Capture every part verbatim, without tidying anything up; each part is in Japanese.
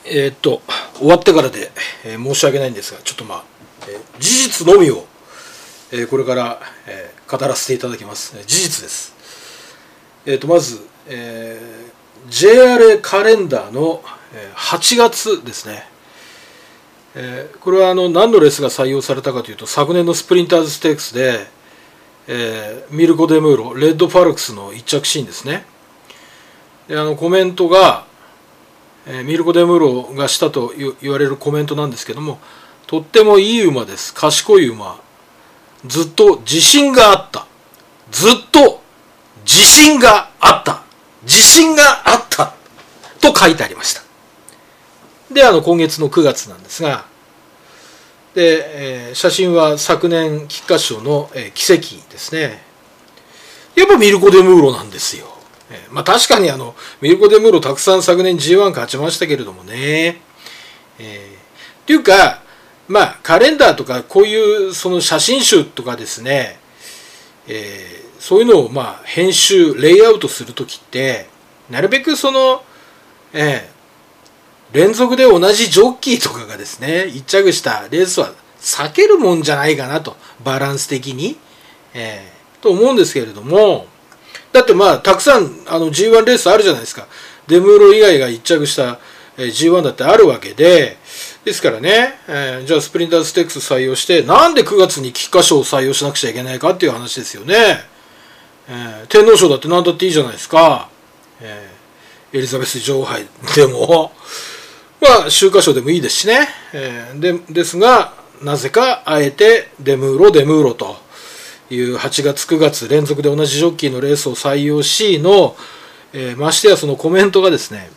えー、っと終わってからで、えー、申し訳ないんですが、ちょっとまあ、えー、事実のみを、えー、これから、えー、語らせていただきます。事実です。えー、っとまず、えー、ジェイアールエー カレンダーの、えー、はちがつですね。えー、これはあの何のレースが採用されたかというと、昨年のスプリンターズステークスで、えー、ミルコ・デムーロレッド・ファルクスの一着シーンですね。であのコメントが、えー、ミルコ・デムーロがしたと言われるコメントなんですけども、とってもいい馬です、賢い馬、ずっと自信があった、ずっと自信があった自信があったと書いてありました。であの今月のくがつなんですが、で、えー、写真は昨年菊花賞の、えー、奇跡ですね。やっぱミルコ・デムーロなんですよ。えー、まあ確かにあのミルコ・デムーロたくさん昨年 ジーワン 勝ちましたけれどもね。えー、っていうかまあカレンダーとかこういうその写真集とかですね、えー、そういうのをまあ編集レイアウトするときってなるべくその、えー連続で同じジョッキーとかがですね一着したレースは避けるもんじゃないかなと、バランス的に、えー、と思うんですけれども、だってまあたくさんあの ジーワン レースあるじゃないですか。デムーロ以外が一着した、えー、ジーワン だってあるわけで、ですからね、えー、じゃあスプリンターズステークス採用してなんでくがつに菊花賞を採用しなくちゃいけないかっていう話ですよね。えー、天皇賞だって何だっていいじゃないですか。えー、エリザベス女王杯でもまあ、秋華賞でもいいですしね、えー、でですがなぜかあえてデムーロデムーロというはちがつくがつ連続で同じジョッキーのレースを採用しの、えー、ましてやそのコメントがですね、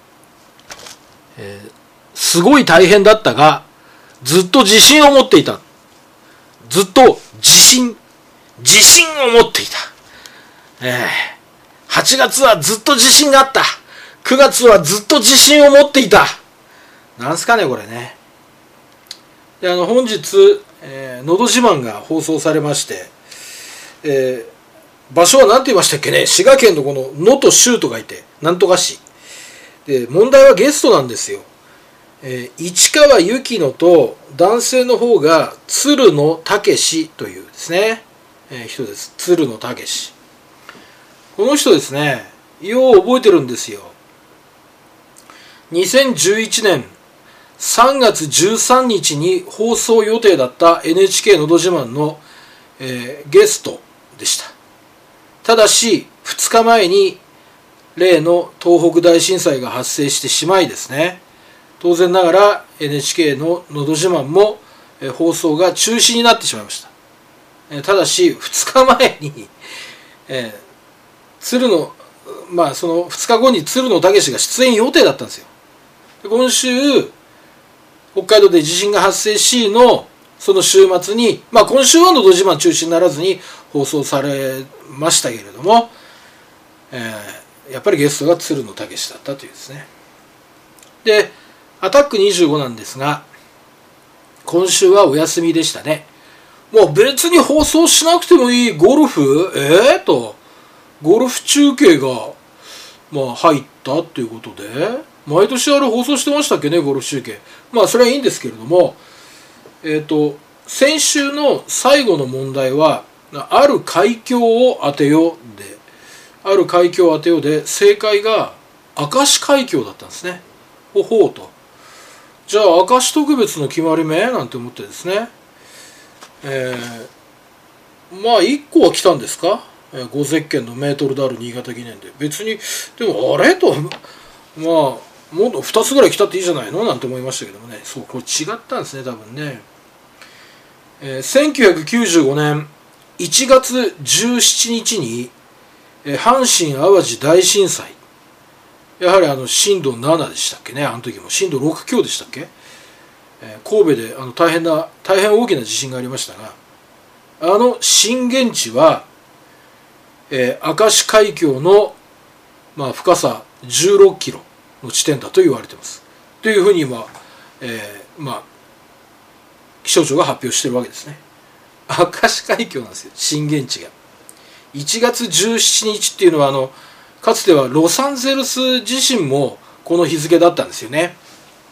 えー、すごい大変だったがずっと自信を持っていた、ずっと自信自信を持っていた、えー、はちがつはずっと自信があった、くがつはずっと自信を持っていた、なんすかねこれね。であの本日、えー、のど自慢が放送されまして、えー、場所は何て言いましたっけね、滋賀県のこの能と州と書いてなんとか市で、問題はゲストなんですよ。えー、市川由紀乃と男性の方が鶴野武というですね、えー、人です。鶴野武、この人ですね、よう覚えてるんですよ。にせんじゅういちねんさんがつじゅうさんにちに放送予定だった エヌエイチケー のど自慢の、えー、ゲストでした。ただしふつかまえに例の東北大震災が発生してしまいですね、当然ながら エヌエイチケー ののど自慢も、えー、放送が中止になってしまいました。えー、ただしふつかまえに、えー、鶴野まあそのふつかごに鶴野武が出演予定だったんですよ。で今週北海道で地震が発生しのその週末に、まあ今週はのど自慢中止にならずに放送されましたけれども、えー、やっぱりゲストが鶴野武だったというですね。でアタックにじゅうごなんですが、今週はお休みでしたね。もう別に放送しなくてもいいゴルフえーとゴルフ中継がまあ入ったっていうことで、毎年あれ放送してましたっけね、ゴルフ中継。まあそれはいいんですけれども、えっと先週の最後の問題はある海峡を当てようで、ある海峡を当てようで正解が明石海峡だったんですね。ほほうと、じゃあ明石特別の決まり目なんて思ってですね、えー、まあいっこは来たんですか、ごゼッケンのメートルダール新潟記念で、別にでもあれとまあもっとふたつぐらい来たっていいじゃないのなんて思いましたけどもね、そうこれ違ったんですね多分ね。えー、せんきゅうひゃくきゅうじゅうごねんいちがつじゅうしちにちに、えー、阪神・淡路大震災、やはりあの震度ななでしたっけね、あの時も震度ろく強でしたっけ、えー、神戸であの大変な大変大きな地震がありましたが、あの震源地は、えー、明石海峡の、まあ、深さじゅうろっキロの地点だと言われていますというふうに今、えー、まあ気象庁が発表しているわけですね。明石海峡なんですよ、震源地が。いちがつじゅうしちにちっていうのはあのかつてはロサンゼルス地震もこの日付だったんですよね。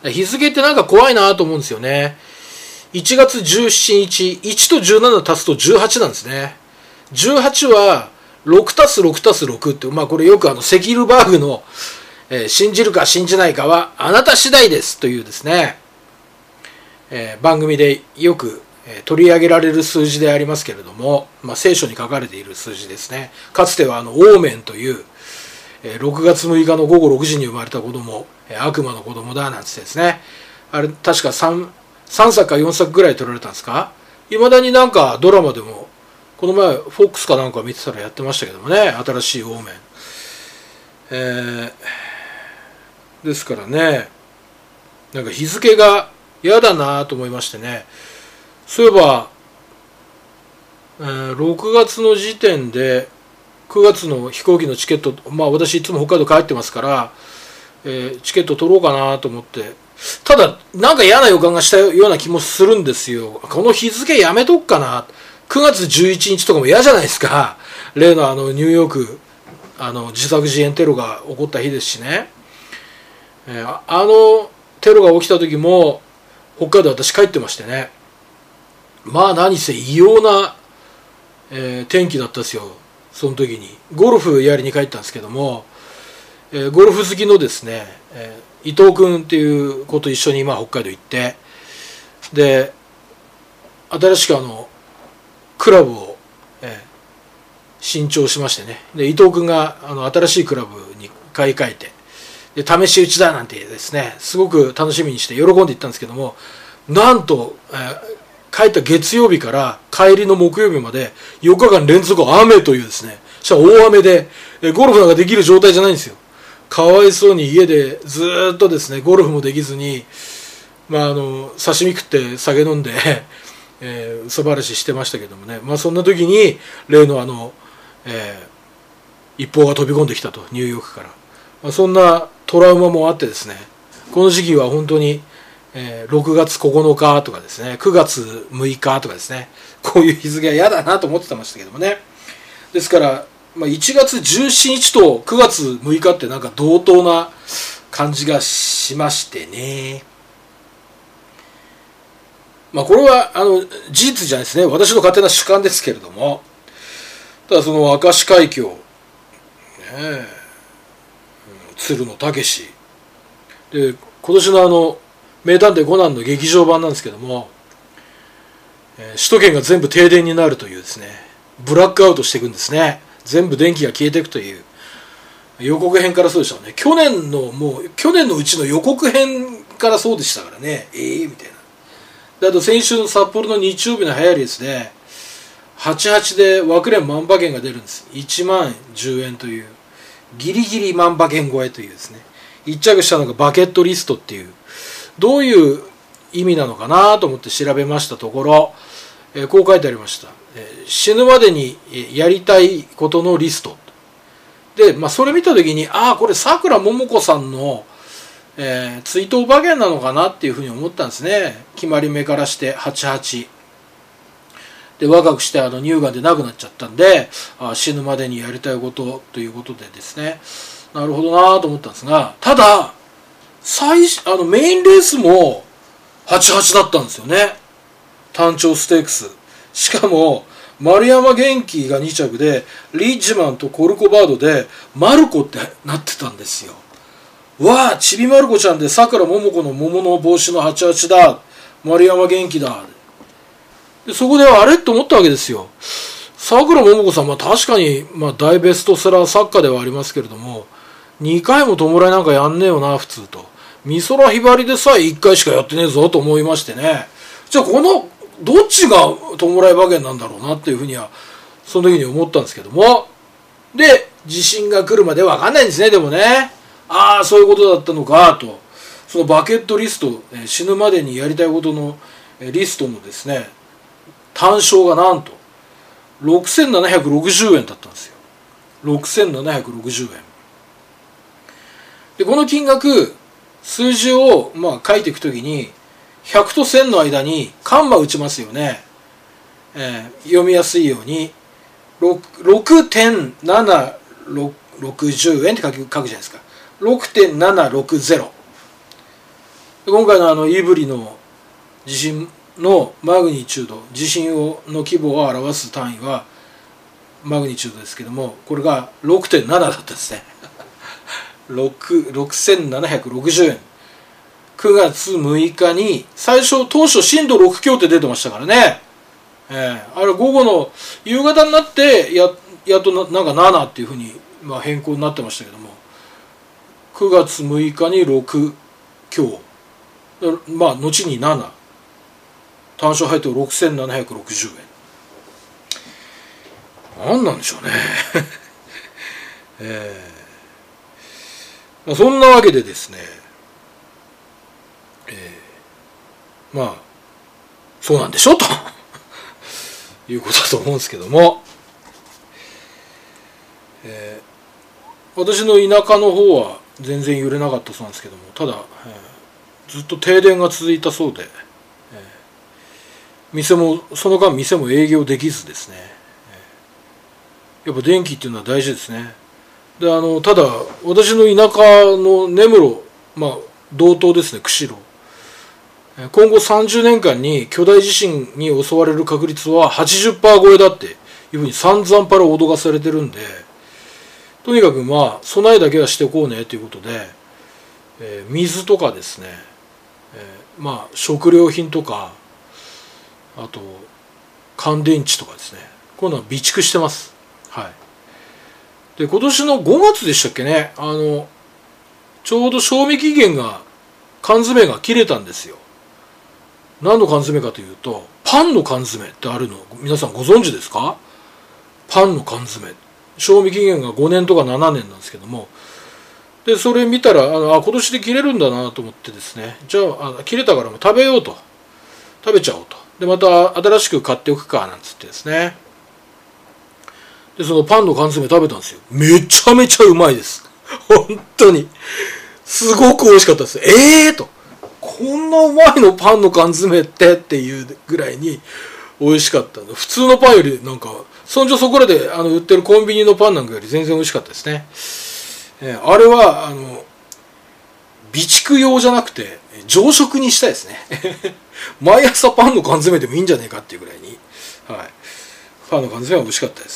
日付ってなんか怖いなと思うんですよね。いちがつじゅうしちにち、いちとじゅうなな足すとじゅうはちなんですね。じゅうはちはろく足すろく足すろくって、まあこれよくあのセキルバーグの、えー、信じるか信じないかはあなた次第ですというですね、えー、番組でよく、えー、取り上げられる数字でありますけれども、まあ、聖書に書かれている数字ですね。かつてはあのオーメンという、えー、ろくがつむいかのごごろくじに生まれた子供、えー、悪魔の子供だなんてですね、あれ確か 3, 3作かよんさくぐらい撮られたんですか。いまだになんかドラマでもこの前フォックスかなんか見てたらやってましたけどもね、新しいオーメン、えー、ですからね、なんか日付が嫌だなと思いましてね。そういえば、えー、ろくがつの時点でくがつの飛行機のチケット、まあ私いつも北海道帰ってますから、えー、チケット取ろうかなと思って、ただなんか嫌な予感がしたような気もするんですよ。この日付やめとくかな。くがつじゅういちにちとかも嫌じゃないですか。例のあのニューヨークあの自作自演テロが起こった日ですしね、えー、あのテロが起きた時も北海道私帰ってましてね、まあ何せ異様な、えー、天気だったですよ。その時にゴルフやりに帰ったんですけども、えー、ゴルフ好きのですね、えー、伊藤君っていう子と一緒に今北海道行って、で新しくあのクラブを、えー、新調しましてね、で伊藤君があの新しいクラブに買い替えて、で試し打ちだなんてですね、すごく楽しみにして喜んで行ったんですけども、なんと、えー、帰った月曜日から帰りの木曜日までよっかかん連続雨というですね、しかも大雨で、えー、ゴルフなんかできる状態じゃないんですよ。かわいそうに家でずーっとですねゴルフもできずに、まあ、あの刺身食って酒飲んでえー、嘘話してましたけどもね、まあ、そんな時に例のあの、えー、一報が飛び込んできたと、ニューヨークから、まあ、そんなトラウマもあってですね、この時期は本当に、えー、ろくがつここのかとかですね、くがつむいかとかですね、こういう日付は嫌だなと思ってましたけどもね。ですから、まあ、いちがつじゅうしちにちとくがつむいかってなんか同等な感じがしましてね。まあこれはあの事実じゃないですね、私の勝手な主観ですけれども、ただその明石海峡、ねえ、鶴野武史で今年のあの名探偵コナンの劇場版なんですけども、えー、首都圏が全部停電になるというですね、ブラックアウトしていくんですね。全部電気が消えていくという予告編からそうでしたもんね。去年のもう去年のうちの予告編からそうでしたからね。ええー、みたいな。であと先週の札幌の日曜日の流行りですね、はちじゅうはちで枠連万馬券が出るんです。いちまんじゅうえんというギリギリ万馬券超えというですね、一着したのがバケットリストっていう、どういう意味なのかなと思って調べましたところ、えー、こう書いてありました。えー、死ぬまでにやりたいことのリストで、まあ、それ見た時に、ああこれさくらももこさんのえー、追悼馬券なのかなっていうふうに思ったんですね。決まり目からしてはちじゅうはちで、若くしてあの乳がんで亡くなっちゃったんで、あ死ぬまでにやりたいことということでですね、なるほどなと思ったんですが、ただ最あのメインレースもはちじゅうはちだったんですよね、単調ステークス。しかも丸山元気がにちゃくで、リッジマンとコルコバードでマルコってなってたんですよ。わあちびまる子ちゃんでさくらももこの桃の帽子のはちじゅうはちだ、丸山元気だで、そこであれと思ったわけですよ。さくらももこさんは確かに、まあ、大ベストセラー作家ではありますけれども、にかいも弔いなんかやんねえよな普通と、美空ひばりでさえいっかいしかやってねえぞと思いましてね、じゃあこのどっちが弔い馬券なんだろうなっていうふうにはその時に思ったんですけども、で地震が来るまで分かんないんですね。でもね、ああそういうことだったのかと、そのバケットリスト、えー、死ぬまでにやりたいことの、えー、リストのですね単勝がなんとろくせんななひゃくろくじゅうえんだったんですよ。ろくせんななひゃくろくじゅうえんで、この金額数字をまあ書いていくときにひゃくとせんの間にカンマ打ちますよね、えー、読みやすいように ろくてんななろくぜろえんって書く、書くじゃないですか。ろくてんななろくぜろ今回のあの胆振の地震のマグニチュード、地震をの規模を表す単位はマグニチュードですけども、これが ろくてんなな だったですね。ろくせんななひゃくろくじゅうえん。くがつむいかに最初当初震度ろく強って出てましたからね、えー、あれ午後の夕方になってややっと な, なんかななっていうふうに、まあ、変更になってましたけども、くがつむいかにろく強、まあ後になな、単勝配当ろくせんななひゃくろくじゅうえん。何なんでしょうね、えーまあ、そんなわけでですね、えー、まあそうなんでしょということだと思うんですけども、えー、私の田舎の方は全然揺れなかったそうなんですけども、ただ、えー、ずっと停電が続いたそうで、えー、店もその間店も営業できずですね、えー、やっぱ電気っていうのは大事ですね。であのただ私の田舎の根室、まあ道東ですね、釧路、今後さんじゅうねんかんに巨大地震に襲われる確率は はちじゅっパーセント 超えだっていうふうに散々パラ脅かされてるんで、とにかくまあ備えだけはしておこうねということで、えー、水とかですね、えー、まあ食料品とか、あと乾電池とかですね、こういうのは備蓄してます。はい。で今年のごがつでしたっけね、あのちょうど賞味期限が缶詰が切れたんですよ。何の缶詰かというと、パンの缶詰ってあるの皆さんご存知ですか？パンの缶詰、賞味期限がごねんとかななねんなんですけども、でそれ見たらあのあ今年で切れるんだなと思ってですね、じゃあ、あ切れたからもう食べようと、食べちゃおうと、でまた新しく買っておくかなんつってですね、でそのパンの缶詰食べたんですよ。めちゃめちゃうまいです。本当にすごく美味しかったです。ええーと、こんなうまいのパンの缶詰ってっていうぐらいに美味しかったの。普通のパンよりなんかそんじょそこらであの売ってるコンビニのパンなんかより全然美味しかったですね。えー、あれはあの備蓄用じゃなくて常食にしたいですね。毎朝パンの缶詰でもいいんじゃねえかっていうぐらいに、はい、パンの缶詰は美味しかったです。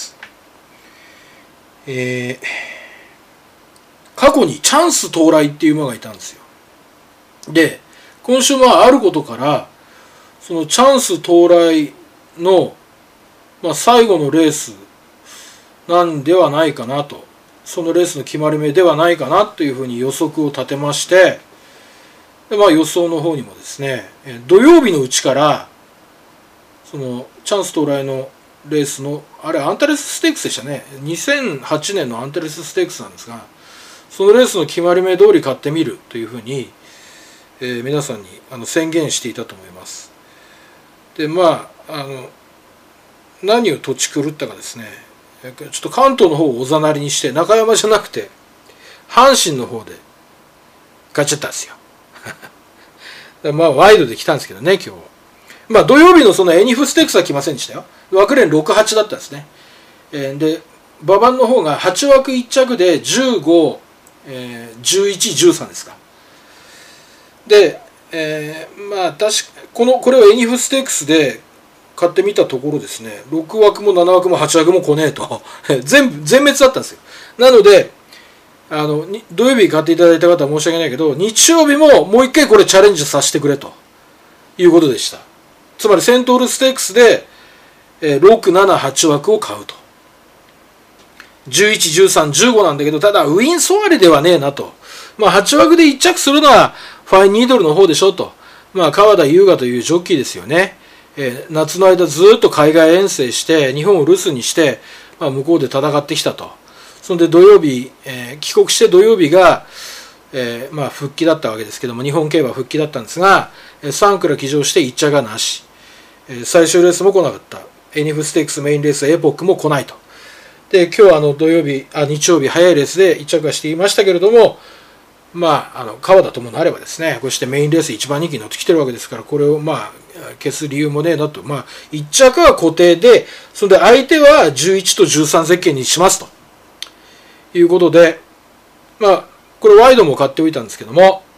えー、過去にチャンス到来っていう馬がいたんですよ。で今週はあることからそのチャンス到来の、まあ、最後のレースなんではないかなと、そのレースの決まり目ではないかなというふうに予測を立てまして、で、まあ、予想の方にもですね、土曜日のうちからそのチャンス到来のレースのあれアンタレスステークスでしたね、にせんはちねんのアンタレスステークスなんですが、そのレースの決まり目通り買ってみるというふうにえー、皆さんにあの宣言していたと思います。でまああの何を土地狂ったかですね、ちょっと関東の方をおざなりにして中山じゃなくて阪神の方で買っちゃったんですよ。まあワイドで来たんですけどね今日は。まあ土曜日のそのエニフステークスは来ませんでしたよ。枠連ろくはちだったんですね。えー、で馬番の方がはちわくいっちゃくでじゅうご、えー、じゅういち、じゅうさんですか。で、えー、まあ確かこのこれをエニフステークスで買ってみたところですね、ろくわくもななわくもはちわくも来ねえと全部全滅だったんですよ。なのであの土曜日買っていただいた方は申し訳ないけど、日曜日ももう一回これチャレンジさせてくれということでした。つまりセントールステークスで、えー、ろく、なな、はちわくを買うと、じゅういち、じゅうさん、じゅうごなんだけど、ただウィンソワレではねえなと、まあはちわくでいっ着するのはファインニードルの方でしょと、まあ、川田優雅というジョッキーですよね、えー、夏の間ずっと海外遠征して日本を留守にして、まあ、向こうで戦ってきたと。そんで土曜日、えー、帰国して土曜日が、えーまあ、復帰だったわけですけども、日本競馬復帰だったんですが、さん倉騎乗していっ着がなし、えー、最終レースも来なかった。エニフステークスメインレースエポックも来ないと。で今日あの土曜日あ日曜日早いレースでいっ着はしていましたけれども、まあ、あの川田ともなればですね、こうしてメインレース一番人気に乗ってきてるわけですから、これをまあ消す理由もねえなと。まあいっ着は固定で、それで相手はじゅういちとじゅうさんゼッケンにしますということで、まあこれワイドも買っておいたんですけども、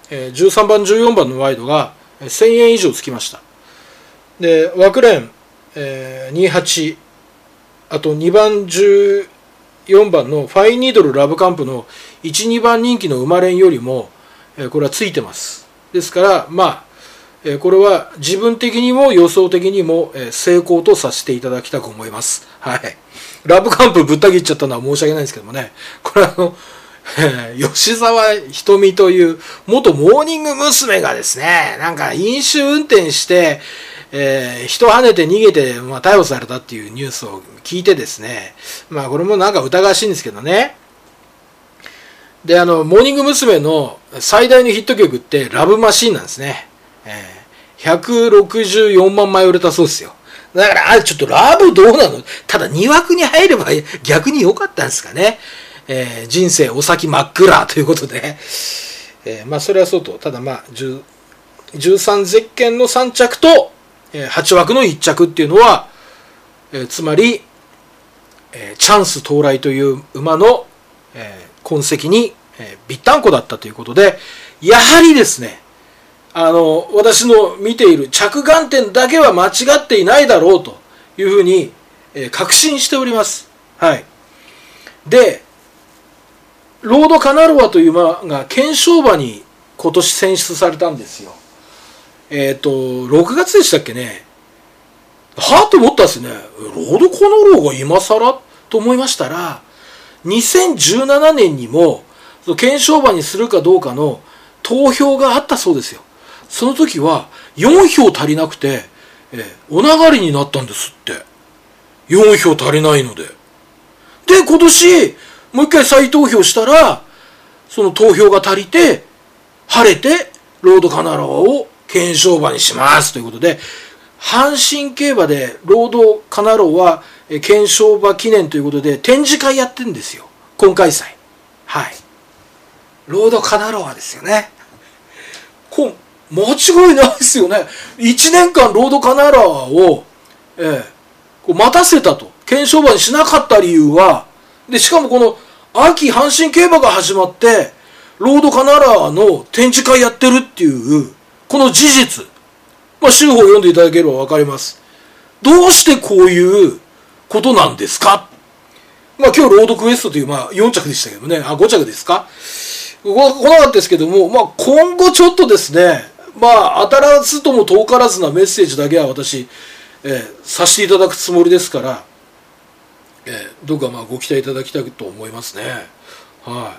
えー、じゅうさんばんじゅうよんばんのワイドがせんえん以上つきました。で枠連、えー、にじゅうはち、あとにばんじゅうよんばんのファインニードルラブカンプのいち、にばん人気の馬連よりも、えー、これはついてます。ですからまあ、えー、これは自分的にも予想的にも、えー、成功とさせていただきたく思います。はい。ラブカンプぶった切っちゃったのは申し訳ないんですけどもね、これはあの吉沢ひとみという元モーニング娘。がですね、なんか飲酒運転して、えー、人跳ねて逃げて、まあ、逮捕されたっていうニュースを聞いてですね、まあこれもなんか疑わしいんですけどね。で、あの、モーニング娘。の最大のヒット曲ってラブマシーンなんですね。えー、ひゃくろくじゅうよんまんまい売れたそうですよ。だから、あ、ちょっとラブどうなの？ただに枠に入れば逆に良かったんですかね。えー、人生お先真っ暗ということで、えー、まあそれはそうと、ただまあじゅうさんゼッケンのさん着と、えー、はち枠のいっ着っていうのは、えー、つまり、えー、チャンス到来という馬の、えー、痕跡に、えー、びったんこだったということで、やはりですね、あの私の見ている着眼点だけは間違っていないだろうというふうに、えー、確信しております。はい。でロードカナロアという馬が検証馬に今年選出されたんですよ。えっ、ー、と、ろくがつでしたっけね。はぁと思ったんですね。ロードカナロアが今更と思いましたら、にせんじゅうななねんにも検証馬にするかどうかの投票があったそうですよ。その時はよんひょう足りなくて、えー、お流れになったんですって。よんひょう足りないので。で、今年、もう一回再投票したら、その投票が足りて、晴れて、ロードカナロアを検証馬にしますということで、阪神競馬でロードカナロア検証馬記念ということで展示会やってるんですよ。今開催。はい。ロードカナロアですよね。こ間違いないですよね。いちねんかんロードカナロアを、えー、こう待たせたと。検証馬にしなかった理由は、で、しかもこの秋阪神競馬が始まって、ロードカナロアの展示会やってるっていう、この事実。まあ、週報を読んでいただければわかります。どうしてこういうことなんですか？まあ、今日ロードクエストという、まあ、よん着でしたけどね。あ、ご着ですか？来なかったですけども、まあ、今後ちょっとですね、まあ、当たらずとも遠からずなメッセージだけは私、えー、させていただくつもりですから、えー、どうかまあご期待いただきたいと思いますね。はい。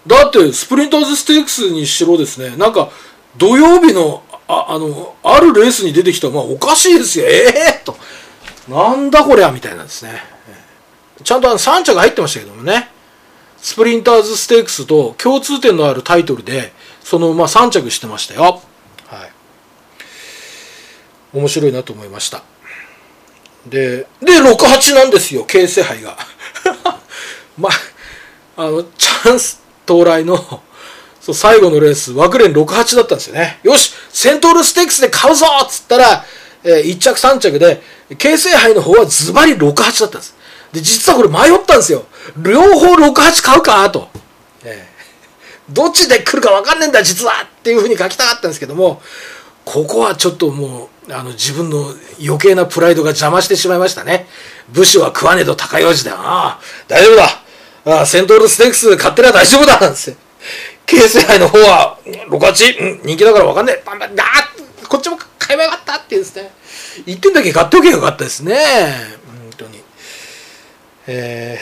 だってスプリンターズステークスにしろですね、なんか土曜日の あ, あのあるレースに出てきたまあおかしいですよ。ええー、となんだこりゃみたいなんですね。えー、ちゃんとあのさん着入ってましたけどもね、スプリンターズステークスと共通点のあるタイトルでそのまあさん着してましたよ。はい。面白いなと思いました。で、で、ろくはちなんですよ、京成杯が。まあ、あの、チャンス到来の、そう、最後のレース、枠連ろくはちだったんですよね。よし、セントールステークスで買うぞっつったら、えー、いっ着さん着で、京成杯の方はズバリろくはちだったんです。で、実はこれ迷ったんですよ。両方ろくはち買うかと。えー、どっちで来るか分かんねえんだ、実はっていう風に書きたかったんですけども、ここはちょっともう、あの自分の余計なプライドが邪魔してしまいましたね。武士は食わねえと高用事だよ。ああ、大丈夫だ。ああ、セントールステークス買ってりゃ大丈夫だなんつって。京成杯の方はろくはち、うん、人気だから分かんねえ。バンバン、ああ、こっちも買えばよかったっていうですね。いってんだけ買っておけばよかったですね。本当に。え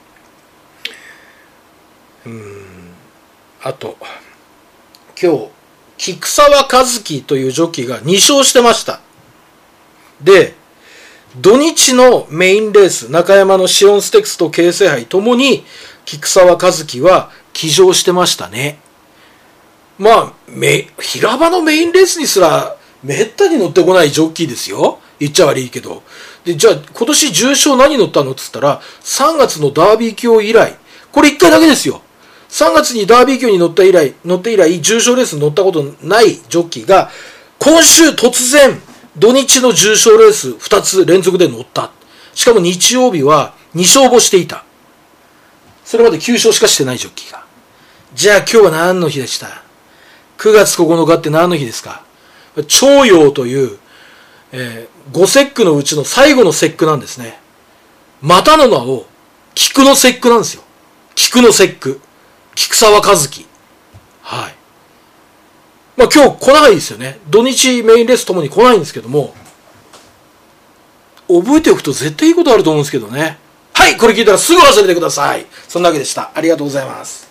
ー、うん。あと、今日、菊沢和樹というジョッキーがに勝してました。で、土日のメインレース、中山のシオンステークスと京成杯ともに、菊沢和樹は騎乗してましたね。まあ、め平場のメインレースにすら、めったに乗ってこないジョッキーですよ。言っちゃ悪いけど。で、じゃあ、今年重賞何乗ったのって言ったら、さんがつのダービー卿以来、これいっかいだけですよ。さんがつにダービー卿に乗った以来、乗って以来、重賞レースに乗ったことないジョッキーが、今週突然、土日の重賞レースふたつ連続で乗った。しかも日曜日はに勝もしていた。それまできゅう勝しかしてないジョッキーが。じゃあ今日は何の日でした？ くがつここのかって何の日ですか？徴陽という、えー、五節句のうちの最後の節句なんですね。またの名を菊の節句なんですよ。菊の節句。菊沢和樹。はい。まあ今日来ないですよね。土日メインレースともに来ないんですけども、覚えておくと絶対いいことあると思うんですけどね。はい、これ聞いたらすぐ忘れてください。そんなわけでした。ありがとうございます。